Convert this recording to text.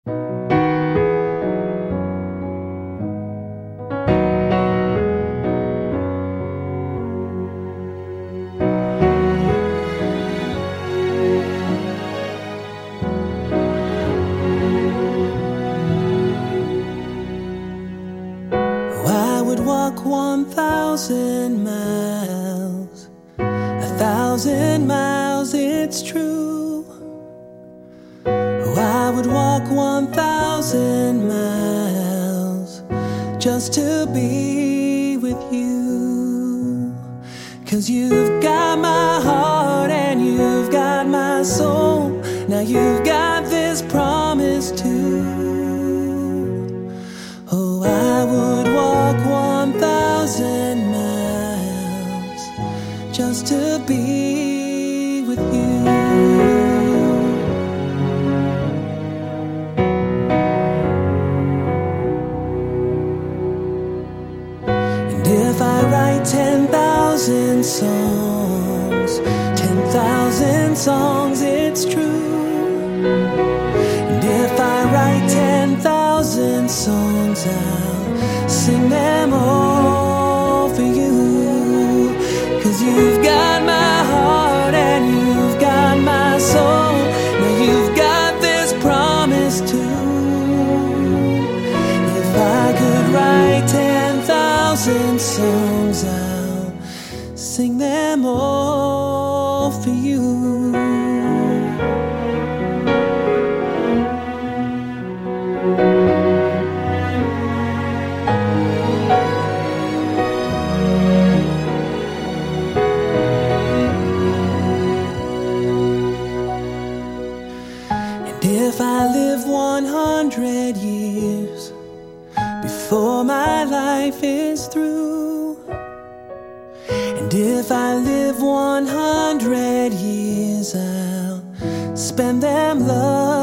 I would walk 1,000 miles, 1,000 miles, it's true. Oh, I would walk 1,000 miles just to be with you. 'Cause you've got my heart and you've got my soul. Now you've got this promise too. Oh, I would walk 1,000 miles just to be with you. And if I write 10,000 songs, 10,000 songs, it's true. And if I write 10,000 songs, I'll sing them all for you. 'Cause you've got my heart and you've got my soul. Now you've got this promise too. If I could write 10,000 songs, I'll sing them all for you. If I live 100 years before my life is through, and if I live 100 years, I'll spend them loving